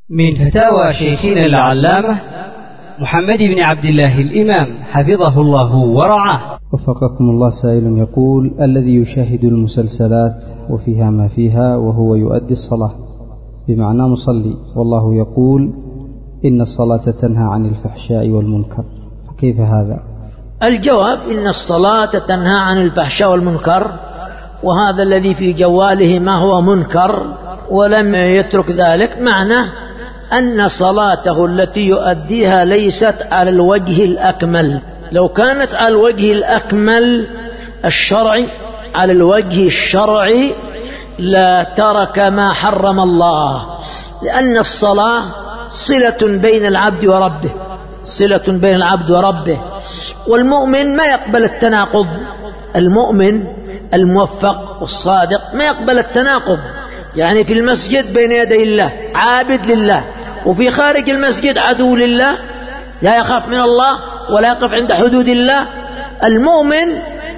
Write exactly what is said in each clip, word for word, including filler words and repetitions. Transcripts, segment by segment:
من فتاوى شيخنا العلامة محمد بن عبد الله الإمام حفظه الله ورعاه. وفقكم الله. سائل يقول: الذي يشاهد المسلسلات وفيها ما فيها وهو يؤدي الصلاة بمعنى مصلي، والله يقول: إن الصلاة تنهى عن الفحشاء والمنكر، فكيف هذا؟ الجواب: إن الصلاة تنهى عن الفحشاء والمنكر، وهذا الذي في جواله ما هو منكر ولم يترك ذلك معناه أن صلاته التي يؤديها ليست على الوجه الأكمل. لو كانت على الوجه الأكمل الشرعي على الوجه الشرعي لا ترك ما حرم الله، لأن الصلاة صلة بين العبد وربه، صلة بين العبد وربه. والمؤمن ما يقبل التناقض، المؤمن الموفق والصادق ما يقبل التناقض، يعني في المسجد بين يدي الله عابد لله، وفي خارج المسجد عدو لله، لا يخاف من الله ولا يقف عند حدود الله. المؤمن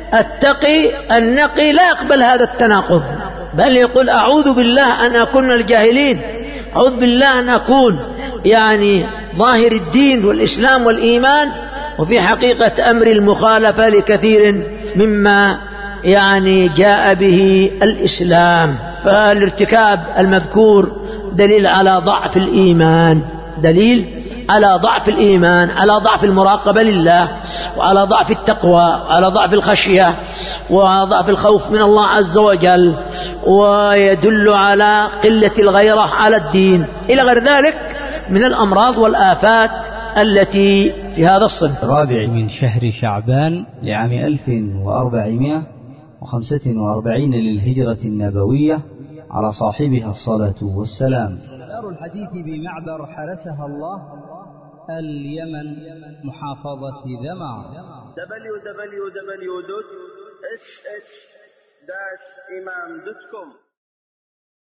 التقي النقي لا يقبل هذا التناقض، بل يقول: أعوذ بالله أن أكون من الجاهلين، أعوذ بالله أن أكون يعني ظاهر الدين والإسلام والإيمان، وفي حقيقة أمر المخالفة لكثير مما يعني جاء به الإسلام. فالارتكاب المذكور دليل على ضعف الإيمان، دليل على ضعف الإيمان، على ضعف المراقبة لله، وعلى ضعف التقوى، وعلى ضعف الخشية، وعلى ضعف الخوف من الله عز وجل، ويدل على قلة الغيرة على الدين إلى غير ذلك من الأمراض والآفات التي في هذا الصنف. الرابع من شهر شعبان لعام ألف وأربعمائة وخمسة وأربعين للهجرة النبوية، على صاحبها الصلاة والسلام. دار الحديث بمعبر حرسها الله، اليمن، محافظة ذمار. دبليو دبليو دبليو دوت اس اتش داش إمام دوت كوم